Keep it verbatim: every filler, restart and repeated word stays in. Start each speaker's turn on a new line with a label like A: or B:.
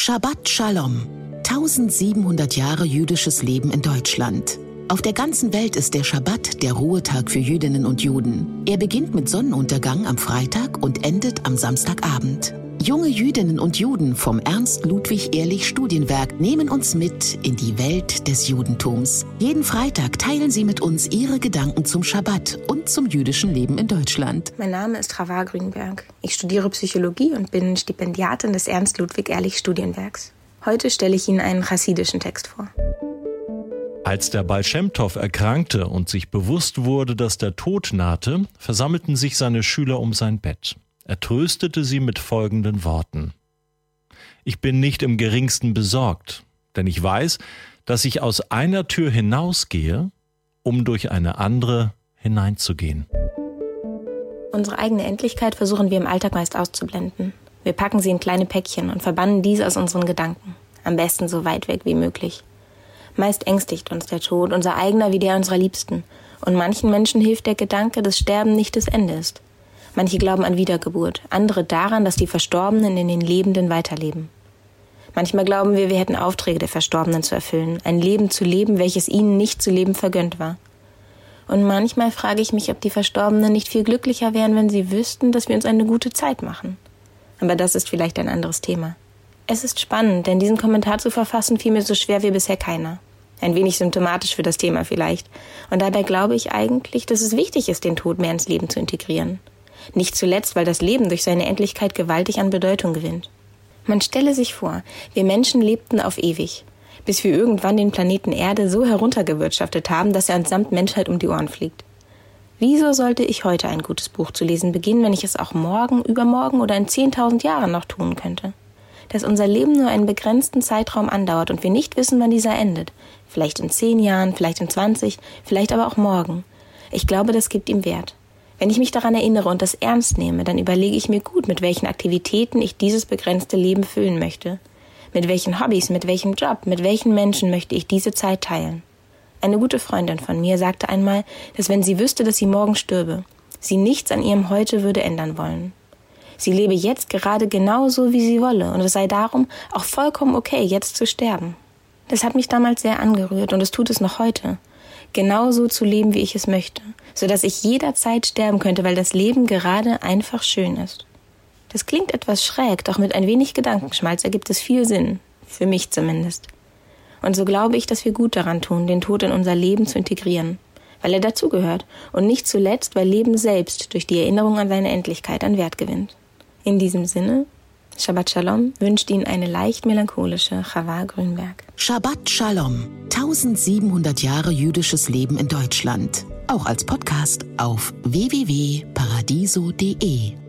A: Shabbat Shalom. tausendsiebenhundert Jahre jüdisches Leben in Deutschland. Auf der ganzen Welt ist der Schabbat der Ruhetag für Jüdinnen und Juden. Er beginnt mit Sonnenuntergang am Freitag und endet am Samstagabend. Junge Jüdinnen und Juden vom Ernst-Ludwig-Ehrlich-Studienwerk nehmen uns mit in die Welt des Judentums. Jeden Freitag teilen sie mit uns ihre Gedanken zum Schabbat und zum jüdischen Leben in Deutschland.
B: Mein Name ist Chava Grünberg. Ich studiere Psychologie und bin Stipendiatin des Ernst-Ludwig-Ehrlich-Studienwerks. Heute stelle ich Ihnen einen chassidischen Text vor.
C: Als der Baal Shem Tov erkrankte und sich bewusst wurde, dass der Tod nahte, versammelten sich seine Schüler um sein Bett. Er tröstete sie mit folgenden Worten: Ich bin nicht im geringsten besorgt, denn ich weiß, dass ich aus einer Tür hinausgehe, um durch eine andere hineinzugehen.
B: Unsere eigene Endlichkeit versuchen wir im Alltag meist auszublenden. Wir packen sie in kleine Päckchen und verbannen diese aus unseren Gedanken. Am besten so weit weg wie möglich. Meist ängstigt uns der Tod, unser eigener wie der unserer Liebsten. Und manchen Menschen hilft der Gedanke, dass Sterben nicht das Ende ist. Manche glauben an Wiedergeburt, andere daran, dass die Verstorbenen in den Lebenden weiterleben. Manchmal glauben wir, wir hätten Aufträge der Verstorbenen zu erfüllen, ein Leben zu leben, welches ihnen nicht zu leben vergönnt war. Und manchmal frage ich mich, ob die Verstorbenen nicht viel glücklicher wären, wenn sie wüssten, dass wir uns eine gute Zeit machen. Aber das ist vielleicht ein anderes Thema. Es ist spannend, denn diesen Kommentar zu verfassen fiel mir so schwer wie bisher keiner. Ein wenig symptomatisch für das Thema vielleicht. Und dabei glaube ich eigentlich, dass es wichtig ist, den Tod mehr ins Leben zu integrieren. Nicht zuletzt, weil das Leben durch seine Endlichkeit gewaltig an Bedeutung gewinnt. Man stelle sich vor, wir Menschen lebten auf ewig, bis wir irgendwann den Planeten Erde so heruntergewirtschaftet haben, dass er uns samt Menschheit um die Ohren fliegt. Wieso sollte ich heute ein gutes Buch zu lesen beginnen, wenn ich es auch morgen, übermorgen oder in zehntausend Jahren noch tun könnte? Dass unser Leben nur einen begrenzten Zeitraum andauert und wir nicht wissen, wann dieser endet. Vielleicht in zehn Jahren, vielleicht in zwanzig, vielleicht aber auch morgen. Ich glaube, das gibt ihm Wert. Wenn ich mich daran erinnere und das ernst nehme, dann überlege ich mir gut, mit welchen Aktivitäten ich dieses begrenzte Leben füllen möchte. Mit welchen Hobbys, mit welchem Job, mit welchen Menschen möchte ich diese Zeit teilen. Eine gute Freundin von mir sagte einmal, dass wenn sie wüsste, dass sie morgen stürbe, sie nichts an ihrem Heute würde ändern wollen. Sie lebe jetzt gerade genauso, wie sie wolle, und es sei darum auch vollkommen okay, jetzt zu sterben. Das hat mich damals sehr angerührt und es tut es noch heute. Genauso zu leben, wie ich es möchte, sodass ich jederzeit sterben könnte, weil das Leben gerade einfach schön ist. Das klingt etwas schräg, doch mit ein wenig Gedankenschmalz ergibt es viel Sinn, für mich zumindest. Und so glaube ich, dass wir gut daran tun, den Tod in unser Leben zu integrieren, weil er dazugehört und nicht zuletzt, weil Leben selbst durch die Erinnerung an seine Endlichkeit an Wert gewinnt. In diesem Sinne, Shabbat Shalom wünscht Ihnen eine leicht melancholische Chava Grünberg.
A: Shabbat Shalom. tausendsiebenhundert Jahre jüdisches Leben in Deutschland. Auch als Podcast auf w w w punkt paradiso punkt d e.